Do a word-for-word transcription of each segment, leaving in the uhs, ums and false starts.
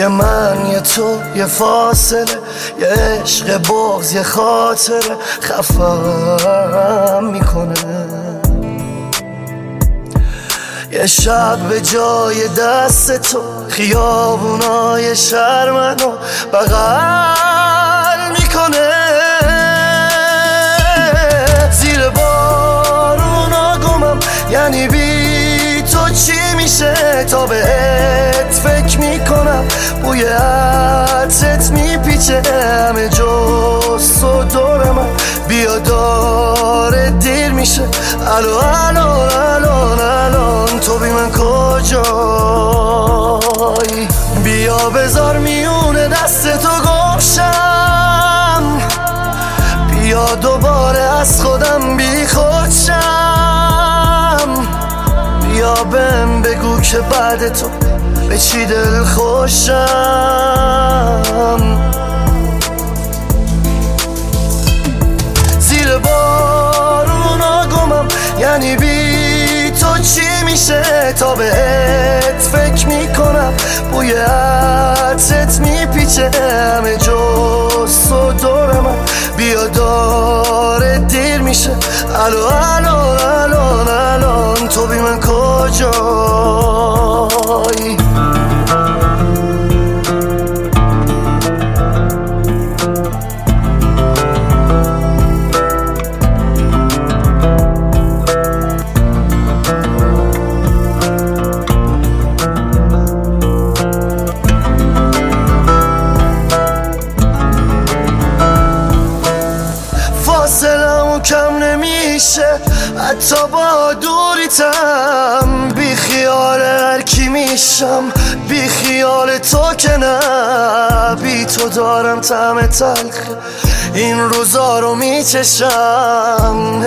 یه من یه تو یه فاصله، یه عشق بغض یه خاطره خفم میکنه. یه شب به جای دست تو خیابونای شهر منو بغل میکنه. زیر بارونا گمم، یعنی بی تو چی میشه؟ تا بهت فکر میکنم، بوی عطرت میپیچه همه جز تو دور من. بیا داره دیر میشه، الو الو الان الان تو بی من کجایی؟ بیا بذار میونه دست تو گمشم، بیا دوباره از خودم بی خودشم. بیا بهم بگو که بعد تو به چی دل خوشم. زیر بارونا گمم، یعنی بی تو چی میشه؟ تا بهت فکر میکنم، بوی عطرت میپیچه همه جز تو دور من. بیا داره دیر میشه، الو الو الان الان تو بی من کجایی؟ فاصلمو کم نمیشه حتی با دوریتم. بی خیال هر کی میشم، بی خیال تو که نه. بی تو دارم طعم تلخ این روزا رو میچشم.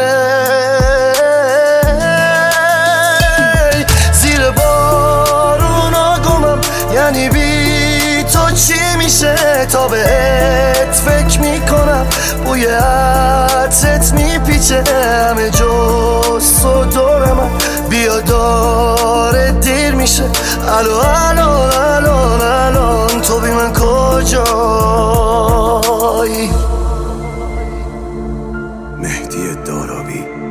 زیر بارونا گمم، یعنی بی تو چی میشه؟ تا بهت فکر میکنم، بوی عطرت میپیچه همه جز تو دور من. بیا داره دیر میشه، الو الو الان الان تو بی من کجایی؟ مهدی دارابی.